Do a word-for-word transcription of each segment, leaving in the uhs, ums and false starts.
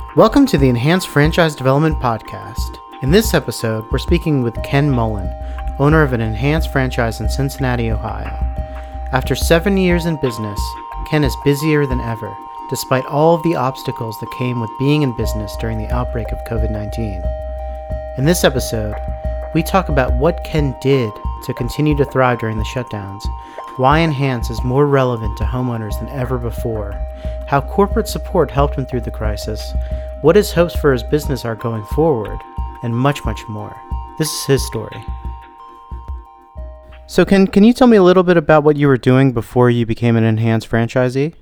Welcome to the Enhanced Franchise Development Podcast. In this episode, we're speaking with Ken Mullen, owner of an enhanced franchise in Cincinnati, Ohio. After seven years in business, Ken is busier than ever, despite all of the obstacles that came with being in business during the outbreak of covid nineteen. In this episode, we talk about what Ken did to continue to thrive during the shutdowns, why Enhance is more relevant to homeowners than ever before, how corporate support helped him through the crisis, what his hopes for his business are going forward, and much, much more. This is his story. So Ken, can you tell me a little bit about what you were doing before you became an Enhance franchisee?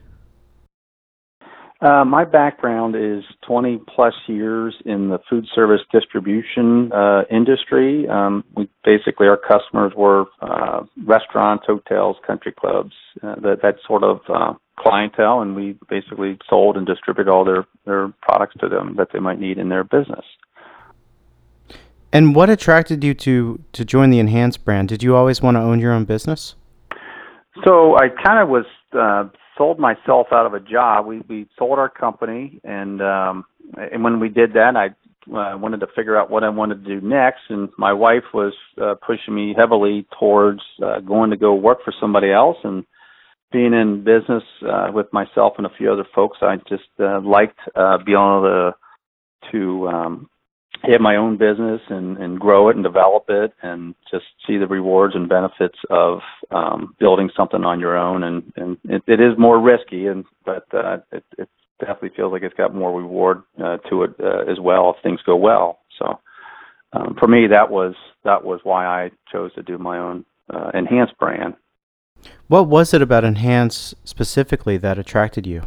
Uh, my background is twenty plus years in the food service distribution uh, industry. Um, we basically, our customers were uh, restaurants, hotels, country clubs, uh, that, that sort of uh, clientele, and we basically sold and distributed all their, their products to them that they might need in their business. And what attracted you to, to join the Enhance brand? Did you always want to own your own business? So I kind of was uh, sold myself out of a job. We we sold our company, and um, and when we did that, I uh, wanted to figure out what I wanted to do next. And my wife was uh, pushing me heavily towards uh, going to go work for somebody else. And being in business uh, with myself and a few other folks, I just uh, liked uh, being able to to um, have my own business and, and grow it and develop it and just see the rewards and benefits of um, building something on your own. And, and it, it is more risky, and but uh, it, it definitely feels like it's got more reward uh, to it uh, as well if things go well. So um, for me, that was that was why I chose to do my own uh, Enhance brand. What was it about Enhance specifically that attracted you?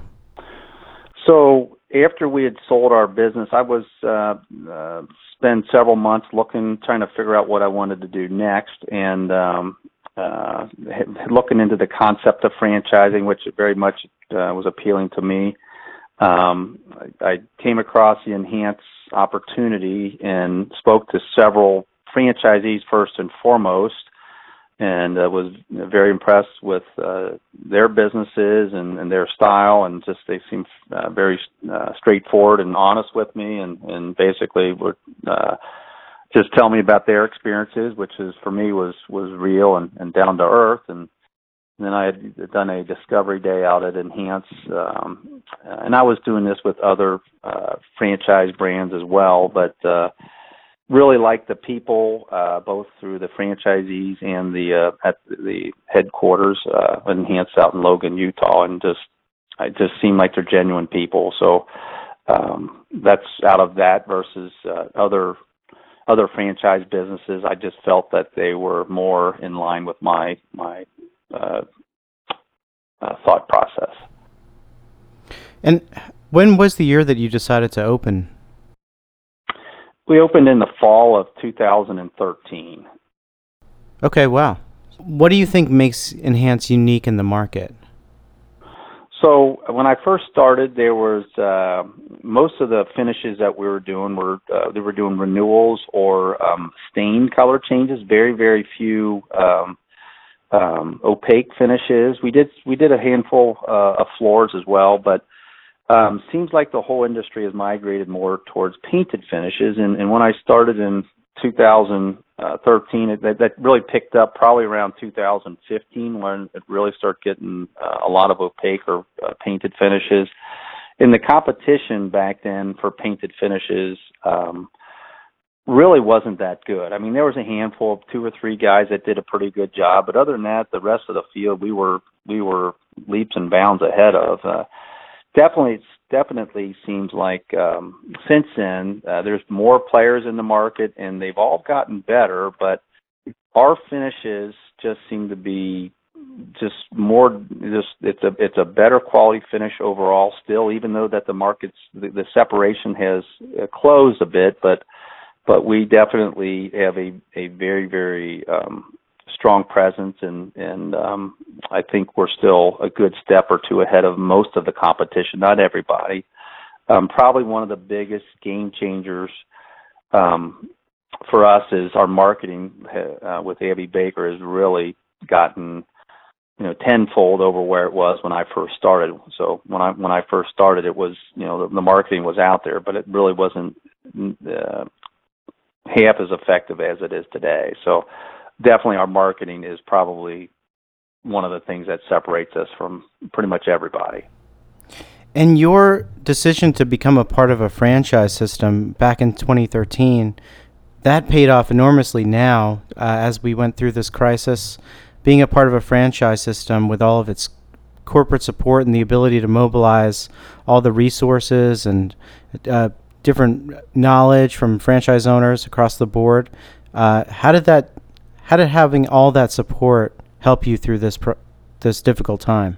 So after we had sold our business, I was uh, uh, spent several months looking, trying to figure out what I wanted to do next, and um, uh, looking into the concept of franchising, which very much uh, was appealing to me. Um, I, I came across the Enhance opportunity and spoke to several franchisees first and foremost, and uh, was very impressed with uh, their businesses and, and their style, and just they seemed uh, very uh, straightforward and honest with me, and, and basically would uh, just tell me about their experiences, which is for me was, was real and, and down to earth. And, and then I had done a discovery day out at Enhance, um, and I was doing this with other uh, franchise brands as well, but uh, really like the people, uh, both through the franchisees and the uh, at the headquarters, uh, Enhance out in Logan, Utah, and just I just seem like they're genuine people. So um, that's out of that versus uh, other other franchise businesses. I just felt that they were more in line with my my uh, uh, thought process. And when was the year that you decided to open? We opened in the fall of two thousand thirteen. Okay, wow. What do you think makes Enhance unique in the market? So when I first started, there was uh, most of the finishes that we were doing were uh, they were doing renewals or um, stain color changes. Very very few um, um, opaque finishes. We did we did a handful uh, of floors as well, but Um, seems like the whole industry has migrated more towards painted finishes, and, and when I started in two thousand thirteen, it, that, that really picked up probably around two thousand fifteen when it really started getting uh, a lot of opaque or uh, painted finishes. And the competition back then for painted finishes um, really wasn't that good. I mean, there was a handful of two or three guys that did a pretty good job, but other than that, the rest of the field we were we were leaps and bounds ahead of. Uh, Definitely, it definitely seems like um, since then uh, there's more players in the market, and they've all gotten better. But our finishes just seem to be just more. Just it's a it's a better quality finish overall. Still, even though that the markets the, the separation has uh, closed a bit, but but we definitely have a a very very um, strong presence, and and um, I think we're still a good step or two ahead of most of the competition. Not everybody. Um, probably one of the biggest game changers um, for us is our marketing uh, with Abby Baker has really gotten you know, tenfold over where it was when I first started. So when I when I first started, it was, you know, the, the marketing was out there, but it really wasn't uh, half as effective as it is today. So definitely our marketing is probably one of the things that separates us from pretty much everybody. And your decision to become a part of a franchise system back in twenty thirteen, that paid off enormously now uh, as we went through this crisis. Being a part of a franchise system with all of its corporate support and the ability to mobilize all the resources and uh, different knowledge from franchise owners across the board, uh, how did that, how did having all that support help you through this pro- this difficult time?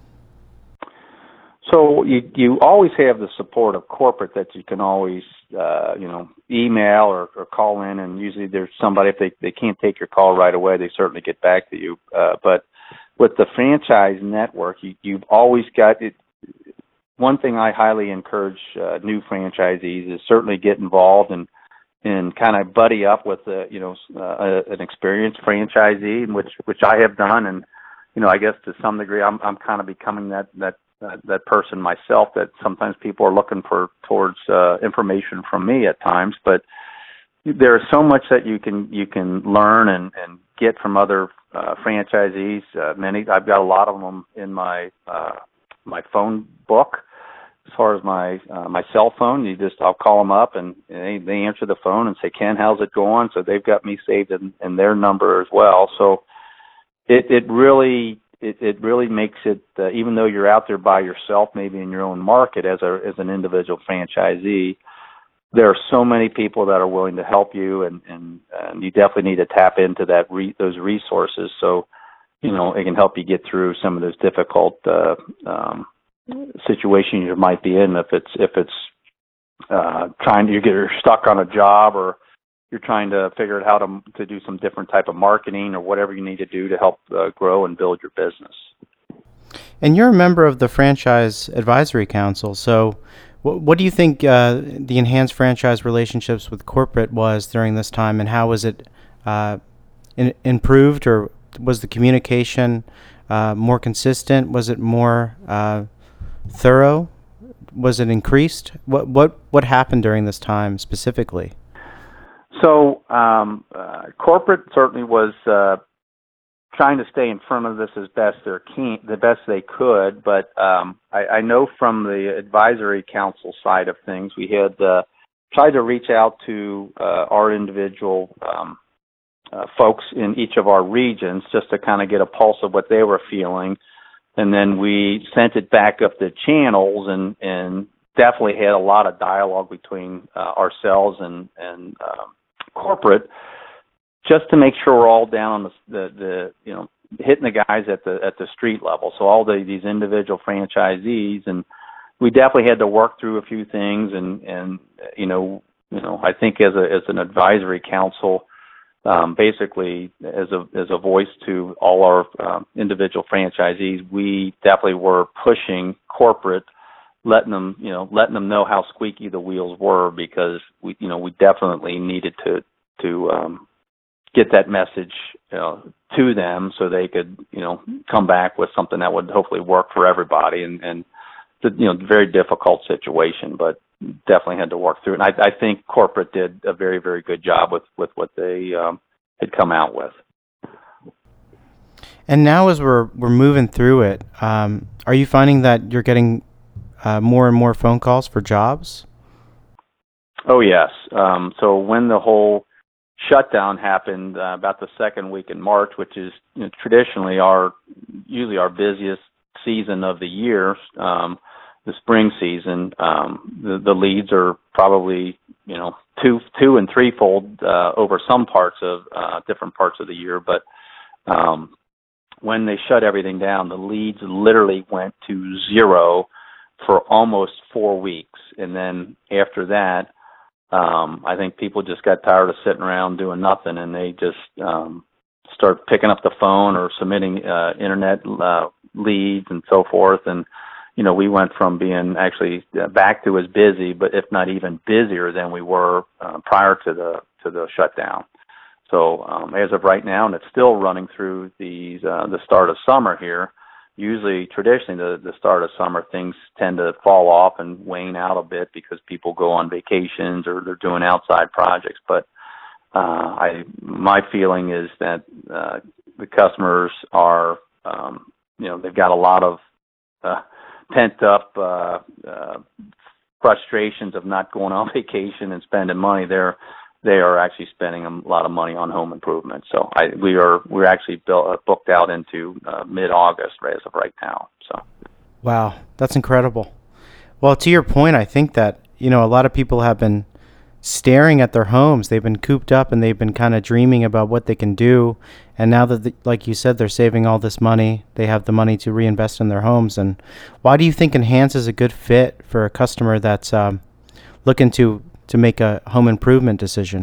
So you you always have the support of corporate that you can always uh, you know email or, or call in, and usually there's somebody, if they, they can't take your call right away, they certainly get back to you. Uh, but with the franchise network, you, you've always got it. One thing I highly encourage uh, new franchisees is certainly get involved and and kind of buddy up with a, you know uh, an experienced franchisee, which which I have done, and you know I guess to some degree I'm I'm kind of becoming that that. That, that person myself, that sometimes people are looking for towards uh, information from me at times, but there's so much that you can you can learn and, and get from other uh, franchisees. Uh, many I've got a lot of them in my uh, my phone book. As far as my uh, my cell phone, you just I'll call them up and they, they answer the phone and say, "Ken, how's it going?" So they've got me saved in, in their number as well. So it it really. It, it really makes it, uh, even though you're out there by yourself, maybe in your own market as a as an individual franchisee, there are so many people that are willing to help you, and, and, and you definitely need to tap into that re, those resources. So, you know, it can help you get through some of those difficult uh, um, situations you might be in. If it's if it's uh, trying to you get you're stuck on a job, or you're trying to figure out how to to do some different type of marketing or whatever you need to do to help uh, grow and build your business. And you're a member of the Franchise Advisory Council. So what, what do you think uh, the enhanced franchise relationships with corporate was during this time, and how was it uh, in, improved, or was the communication uh, more consistent? Was it more uh, thorough? Was it increased? What, what, what happened during this time specifically? So um, uh, corporate certainly was uh, trying to stay in front of this as best they can, the best they could. But um, I, I know from the advisory council side of things, we had uh, tried to reach out to uh, our individual um, uh, folks in each of our regions just to kind of get a pulse of what they were feeling, and then we sent it back up the channels and and definitely had a lot of dialogue between uh, ourselves and and um, corporate, just to make sure we're all down on the, the, the you know, hitting the guys at the at the street level. So all the, these individual franchisees, and we definitely had to work through a few things. And, and you know, you know, I think as a as an advisory council, um, basically as a as a voice to all our um, individual franchisees, we definitely were pushing corporate, letting them, you know, letting them know how squeaky the wheels were, because we, you know, we definitely needed to, to, um, get that message, you know, to them so they could, you know, come back with something that would hopefully work for everybody. And, and the, you know, very difficult situation, but definitely had to work through it. And I, I think corporate did a very, very good job with, with what they, um, had come out with. And now as we're, we're moving through it, um, are you finding that you're getting Uh, more and more phone calls for jobs? Oh, yes. Um, so when the whole shutdown happened, uh, about the second week in March, which is, you know, traditionally our, usually our busiest season of the year, um, the spring season, um, the, the leads are probably, you know, two, two and threefold uh, over some parts of uh, different parts of the year. But um, when they shut everything down, the leads literally went to zero for almost four weeks. And then after that, um, I think people just got tired of sitting around doing nothing, and they just um, started picking up the phone or submitting uh, internet uh, leads and so forth. And, you know, we went from being actually back to as busy, but if not even busier than we were uh, prior to the to the shutdown. So um, as of right now, and it's still running through these uh, the start of summer here. Usually, traditionally, the, the start of summer, things tend to fall off and wane out a bit because people go on vacations or they're doing outside projects. But uh, I, my feeling is that uh, the customers are, um, you know, they've got a lot of uh, pent up uh, uh, frustrations of not going on vacation and spending money. They're they are actually spending a lot of money on home improvement. So I, we are we're actually built, uh, booked out into uh, mid-August as of right now. So, wow, that's incredible. Well, to your point, I think that, you know, a lot of people have been staring at their homes. They've been cooped up and they've been kind of dreaming about what they can do. And now that, the, like you said, they're saving all this money, they have the money to reinvest in their homes. And why do you think Enhance is a good fit for a customer that's um, looking to to make a home improvement decision?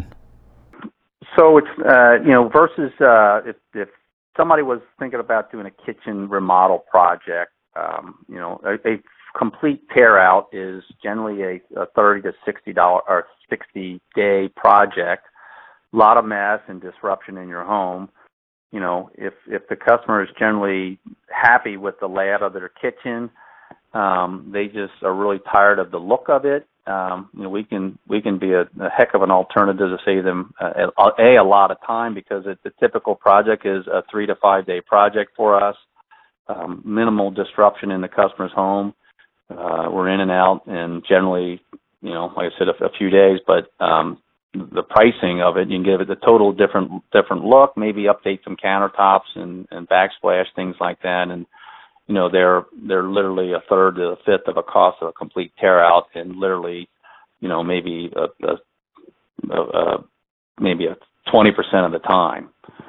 So it's, uh, you know, versus uh, if, if somebody was thinking about doing a kitchen remodel project, um, you know, a, a complete tear out is generally a, a thirty to sixty dollars or sixty day project. A lot of mess and disruption in your home. You know, if, if the customer is generally happy with the layout of their kitchen, um, they just are really tired of the look of it. Um, you know, we can we can be a, a heck of an alternative to save them uh, a, a lot of time, because it, the typical project is a three to five day project for us. Um, minimal disruption in the customer's home. Uh, we're in and out, and generally, you know, like I said, a, a few days. But um, the pricing of it, you can give it a total different different look. Maybe update some countertops and, and backsplash, things like that, and you know, they're they're literally a third to a fifth of a cost of a complete tear out, and literally, you know, maybe a, a, a, a maybe a twenty percent of the time.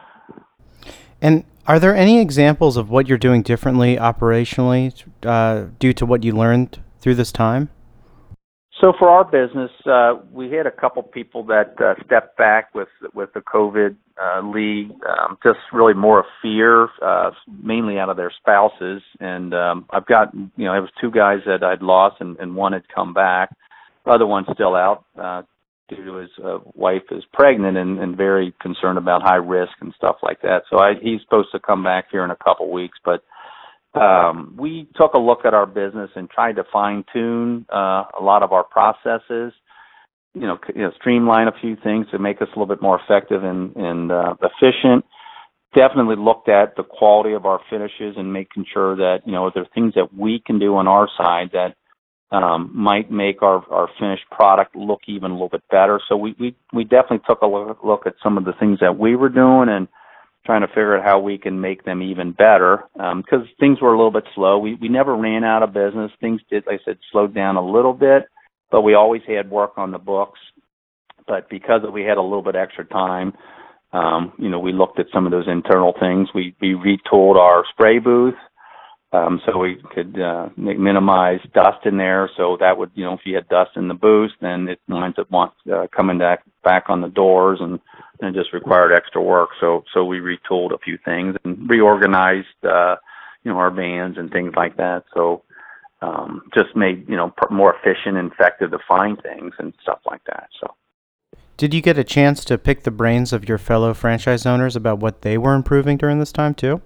And are there any examples of what you're doing differently operationally uh, due to what you learned through this time? So for our business, uh, we had a couple people that uh, stepped back with with the COVID uh, lead, um, just really more of fear, uh, mainly out of their spouses. And um, I've got, you know, it was two guys that I'd lost, and, and one had come back. The other one's still out uh, due to his uh, wife is pregnant and, and very concerned about high risk and stuff like that. So I, he's supposed to come back here in a couple weeks, but Um, we took a look at our business and tried to fine-tune uh, a lot of our processes, you know, c- you know, streamline a few things to make us a little bit more effective and, and uh, efficient. Definitely looked at the quality of our finishes and making sure that, you know, there are things that we can do on our side that um, might make our, our finished product look even a little bit better. So we, we, we definitely took a look, look at some of the things that we were doing and trying to figure out how we can make them even better, because um, things were a little bit slow. We we never ran out of business. Things did, like I said, slowed down a little bit, but we always had work on the books. But because we had a little bit extra time, um, you know, we looked at some of those internal things. We we retooled our spray booth um, so we could uh, minimize dust in there. So that would, you know, if you had dust in the booth, then it winds up want, uh, coming back back on the doors, and and it just required extra work. So so we retooled a few things and reorganized, uh, you know, our vans and things like that. So um, just made, you know, more efficient and effective to find things and stuff like that. So. Did you get a chance to pick the brains of your fellow franchise owners about what they were improving during this time too?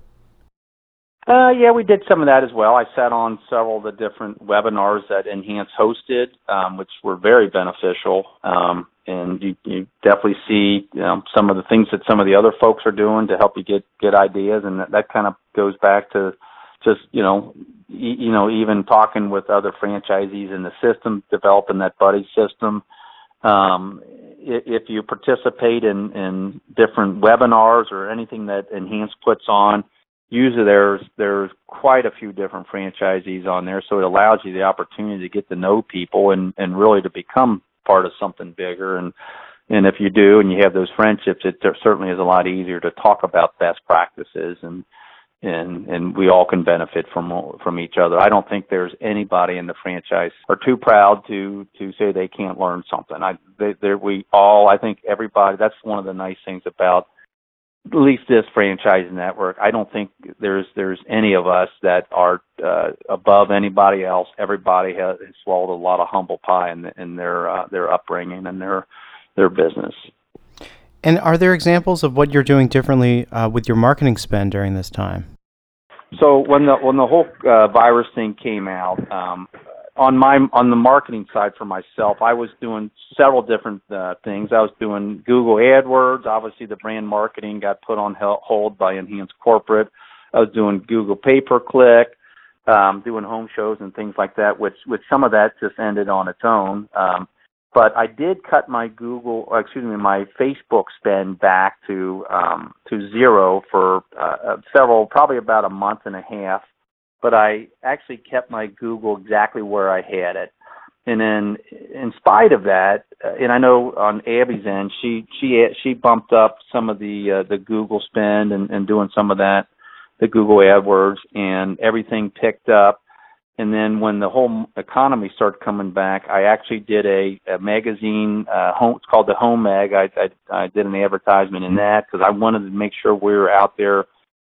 Uh, yeah, we did some of that as well. I sat on several of the different webinars that Enhance hosted, um, which were very beneficial. Um, and you, you definitely see, you know, some of the things that some of the other folks are doing to help you get get ideas, and that, that kind of goes back to just, you know, e- you know, even talking with other franchisees in the system, developing that buddy system. Um, if you participate in, in different webinars or anything that Enhance puts on, usually there's there's quite a few different franchisees on there, so it allows you the opportunity to get to know people and, and really to become part of something bigger. And and if you do and you have those friendships, it certainly is a lot easier to talk about best practices, and and and we all can benefit from from each other. I don't think there's anybody in the franchise are too proud to to say they can't learn something. I they, they we all I think everybody. That's one of the nice things about at least this franchise network. I don't think there's there's any of us that are uh, above anybody else. Everybody has swallowed a lot of humble pie in, in their uh, their upbringing and their their business. And are there examples of what you're doing differently uh, with your marketing spend during this time? So when the when the whole uh, virus thing came out, um, on my on the marketing side for myself, I was doing several different uh, things. I was doing Google AdWords. Obviously, the brand marketing got put on hold by Enhance Corporate. I was doing Google pay-per-click, um, doing home shows and things like that, which which some of that just ended on its own. Um, But I did cut my Google, or excuse me, my Facebook spend back to um, to zero for uh, several, probably about a month and a half. But I actually kept my Google exactly where I had it. And then, in spite of that, uh, and I know on Abby's end, she she she bumped up some of the uh, the Google spend and, and doing some of that, the Google AdWords, and everything picked up. And then when the whole economy started coming back, I actually did a, a magazine, uh, home, it's called the Home Mag. I, I, I did an advertisement in that because I wanted to make sure we were out there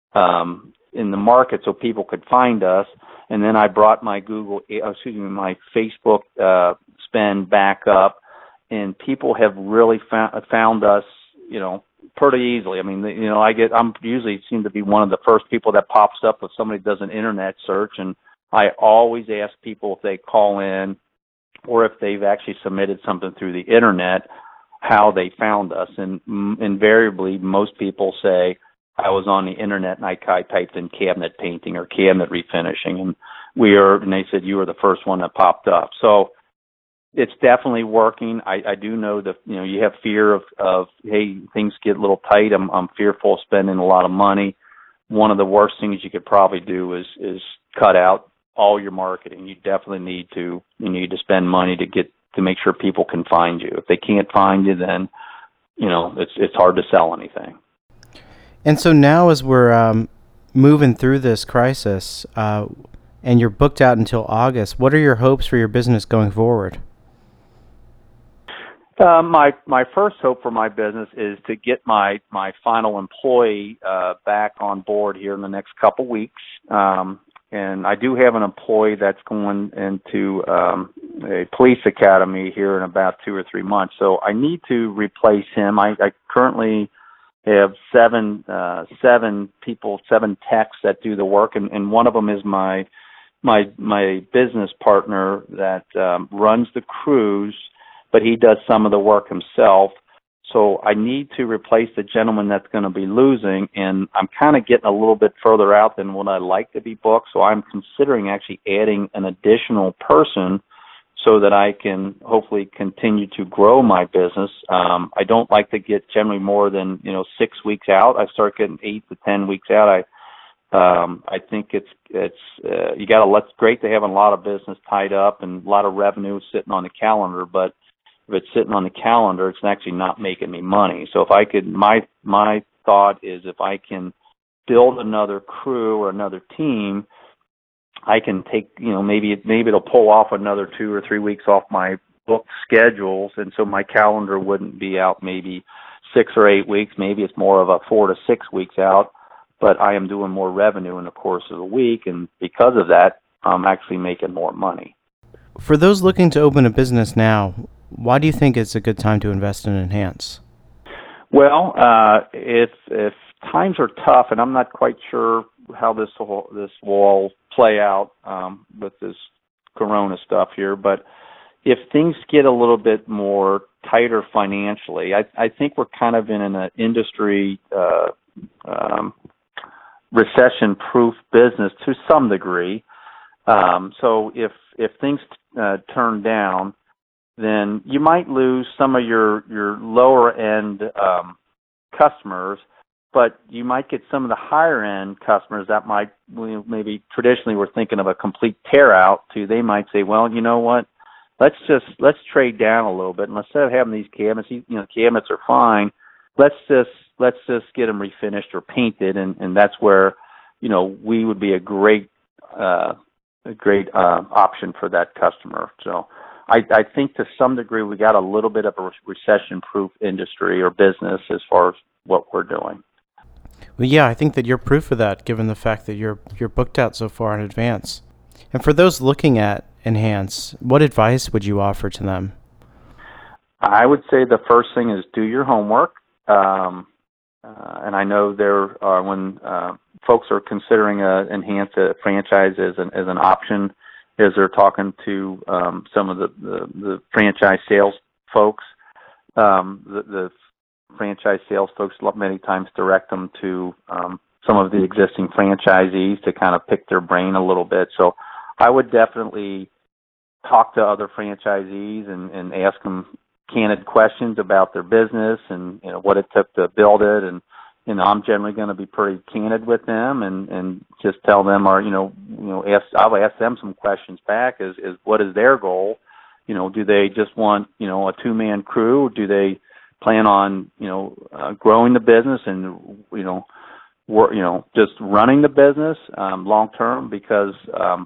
um, in the market so people could find us. And then I brought my Google, excuse me, my Facebook uh, spend back up, and people have really found, found us, you know, pretty easily. I mean, you know, I get, I'm usually seem to be one of the first people that pops up if somebody does an internet search, and I always ask people if they call in or if they've actually submitted something through the internet, how they found us. And invariably, most people say, I was on the internet and I typed in cabinet painting or cabinet refinishing, and we are, and they said you were the first one that popped up. So it's definitely working. I, I do know that, you know, you have fear of, of, hey, things get a little tight. I'm, I'm fearful of spending a lot of money. One of the worst things you could probably do is, is cut out all your marketing. You definitely need to you need to spend money to get to make sure people can find you. If they can't find you, then you know it's it's hard to sell anything. And so now, as we're um, moving through this crisis, uh, and you're booked out until August, what are your hopes for your business going forward? Uh, my my first hope for my business is to get my my final employee uh, back on board here in the next couple weeks. Um, And I do have an employee that's going into um, a police academy here in about two or three months. So I need to replace him. I, I currently have seven uh, seven people, seven techs that do the work, and, and one of them is my my my business partner that um, runs the cruise, but he does some of the work himself. So I need to replace the gentleman that's going to be losing, and I'm kind of getting a little bit further out than what I'd like to be booked, so I'm considering actually adding an additional person so that I can hopefully continue to grow my business. Um, I don't like to get generally more than, you know, six weeks out. I start getting eight to ten weeks out. I um, I think it's it's uh, you got to. It's great to have a lot of business tied up and a lot of revenue sitting on the calendar, but if it's sitting on the calendar, it's actually not making me money. So if I could, my my thought is if I can build another crew or another team, I can take, you know, maybe maybe it'll pull off another two or three weeks off my book schedules, and so my calendar wouldn't be out maybe six or eight weeks. Maybe it's more of a four to six weeks out, but I am doing more revenue in the course of the week, and because of that, I'm actually making more money. For those looking to open a business now, why do you think it's a good time to invest in Enhance? Well, uh, if if times are tough, and I'm not quite sure how this will, this will all play out um, with this Corona stuff here, but if things get a little bit more tighter financially, I, I think we're kind of in an industry uh, um, recession-proof business to some degree. Um, so if if things uh, turn down, then you might lose some of your, your lower end um, customers, but you might get some of the higher end customers that might, maybe traditionally we're thinking of a complete tear out to, they might say, well, you know what, let's just, let's trade down a little bit, and instead of having these cabinets, you know, cabinets are fine, let's just, let's just get them refinished or painted, and, and that's where, you know, we would be a great, uh, a great uh, option for that customer. So I, I think to some degree we got a little bit of a recession-proof industry or business as far as what we're doing. Well, yeah, I think that you're proof of that, given the fact that you're you're booked out so far in advance. And for those looking at Enhance, what advice would you offer to them? I would say the first thing is do your homework. um, uh, and I know there are when uh, folks are considering a enhanced a franchise as an as an option, as they're talking to um, some of the, the, the franchise sales folks. Um, the, the franchise sales folks many times direct them to um, some of the existing franchisees to kind of pick their brain a little bit. So I would definitely talk to other franchisees and, and ask them candid questions about their business and, you know, what it took to build it. And, you know, I'm generally going to be pretty candid with them and, and just tell them, or, you know, you know, ask, I'll ask them some questions back is, is what is their goal? You know, do they just want, you know, a two-man crew? Do they plan on, you know, uh, growing the business and, you know, wor- you know, just running the business um, long term? Because um,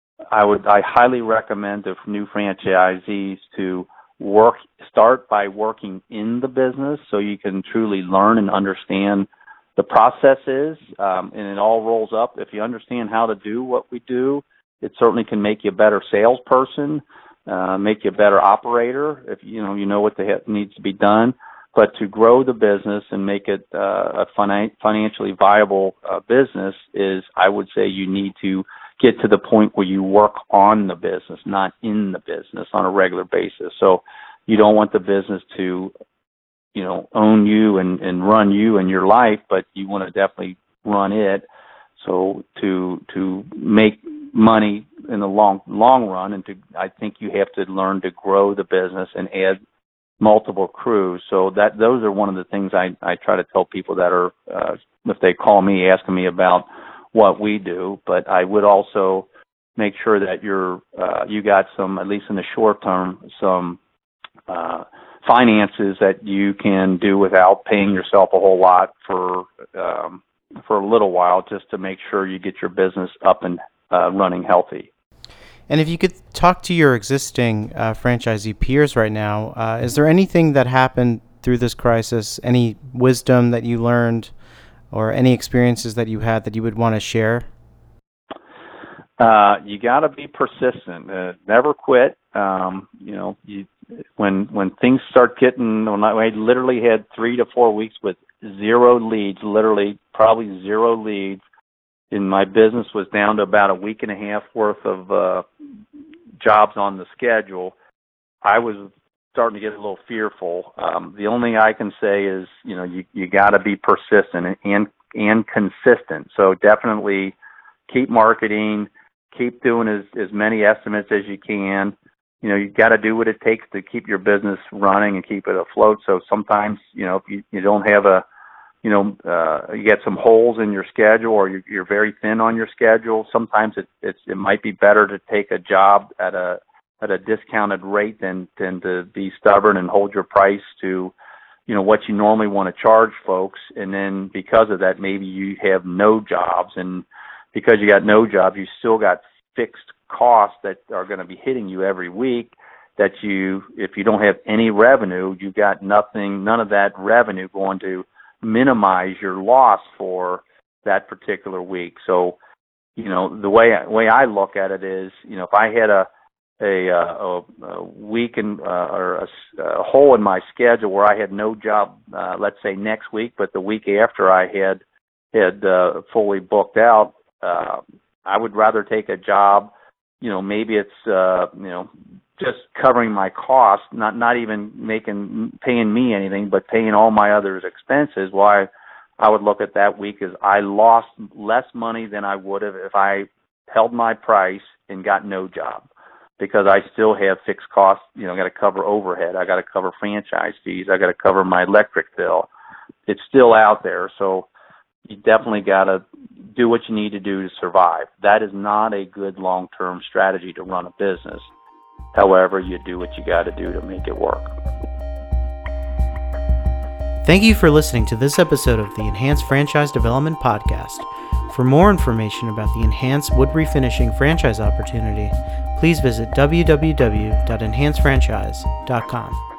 I would, I highly recommend to new franchisees to work, start by working in the business so you can truly learn and understand the processes, um, and it all rolls up. If you understand how to do what we do, it certainly can make you a better salesperson, uh, make you a better operator if you know you know what the heck needs to be done. But to grow the business and make it uh, a finan- financially viable uh, business is, I would say, you need to get to the point where you work on the business, not in the business on a regular basis. So you don't want the business to, you know, own you and, and run you and your life, but you want to definitely run it. So to to make money in the long long run, and to I think you have to learn to grow the business and add multiple crews. So that those are one of the things I, I try to tell people that are, uh, if they call me asking me about what we do. But I would also make sure that you're uh, you got some, at least in the short term, some uh, finances that you can do without paying yourself a whole lot for um, for a little while, just to make sure you get your business up and uh, running healthy. And if you could talk to your existing uh, franchisee peers right now, uh, is there anything that happened through this crisis, any wisdom that you learned, or any experiences that you had that you would want to share? Uh, you got to be persistent. Uh, never quit. Um, you know, you, when when things start getting, when I, I literally had three to four weeks with zero leads, literally probably zero leads, and my business was down to about a week and a half worth of uh, jobs on the schedule, I was starting to get a little fearful. Um, the only thing I can say is, you know, you you got to be persistent and and consistent. So definitely keep marketing, keep doing as as many estimates as you can. You know, you got to do what it takes to keep your business running and keep it afloat. So sometimes, you know, if you, you don't have a, you know, uh, you get some holes in your schedule, or you're, you're very thin on your schedule, sometimes it it's, it might be better to take a job at a at a discounted rate than than to be stubborn and hold your price to, you know, what you normally want to charge folks. And then because of that, maybe you have no jobs, and because you got no jobs, you still got fixed costs that are going to be hitting you every week. That you, if you don't have any revenue, you got nothing, none of that revenue going to minimize your loss for that particular week. So, you know, the way way I look at it is, you know, if I had a a, a, a week in, uh, or a, a hole in my schedule where I had no job, uh, let's say next week, but the week after I had had uh, fully booked out, uh, I would rather take a job. You know, maybe it's uh, you know, just covering my costs, not not even making paying me anything, but paying all my other expenses. Why I would look at that week as I lost less money than I would have if I held my price and got no job, because I still have fixed costs. You know, I got to cover overhead, I got to cover franchise fees, I got to cover my electric bill. It's still out there, so you definitely got to do what you need to do to survive. That is not a good long-term strategy to run a business. However, you do what you got to do to make it work. Thank you for listening to this episode of the Enhanced Franchise Development Podcast. For more information about the Enhanced Wood Refinishing franchise opportunity, please visit w w w dot enhanced franchise dot com.